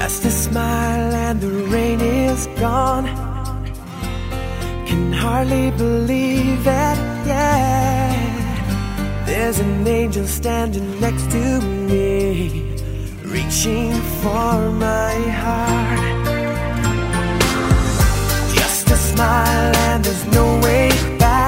Just a smile and the rain is gone. Can hardly believe it, yeah. There's an angel standing next to me, reaching for my heart. Just a smile and there's no way back.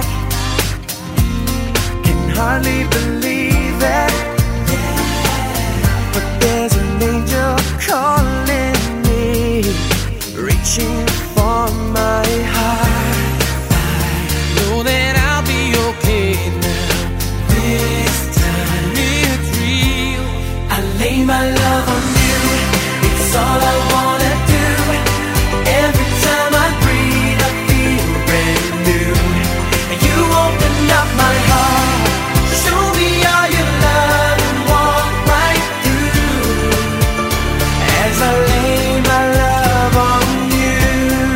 Can hardly believe it, yeah. But there's an angel calling me, reaching for my heart. I know that I'll be okay now. This time it's real. I lay my love on you. It's all I wanna do. Every time I breathe, I feel brand new. You open up my heart, show me all your love, and walk right through. As I lay my love on you.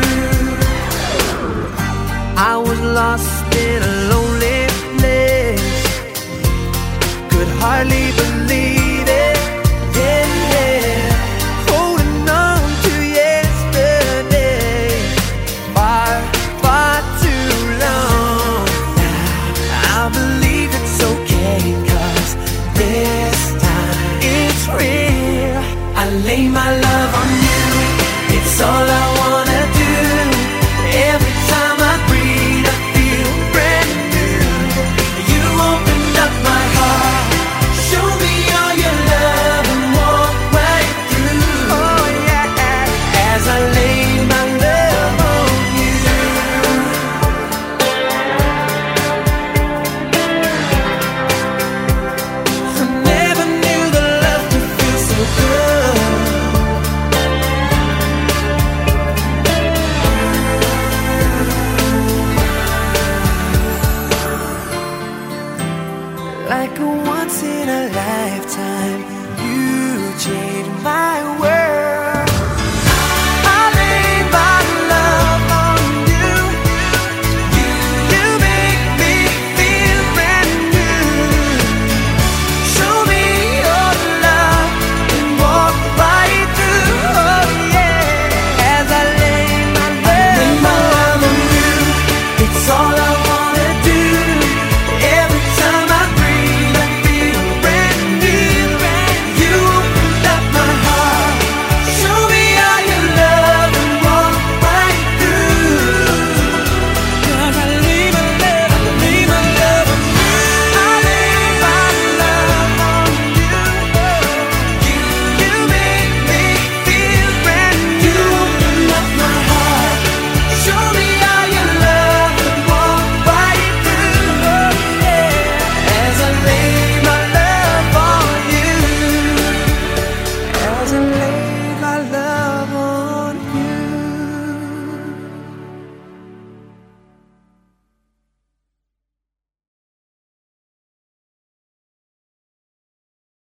I was lost in a lonely place, could hardly believe it, yeah, yeah. Holding on to yesterday, far, far too long. Now I believe it's okay, 'cause this time it's real. I lay my love on you. It's all I wanna do. Every time I breathe, I feel brand new. You opened up my heart, show me all your love, and walk right through. Oh yeah, as I lay my love on you. I never knew the love could feel so good. Like a once in a lifetime, you changed my world.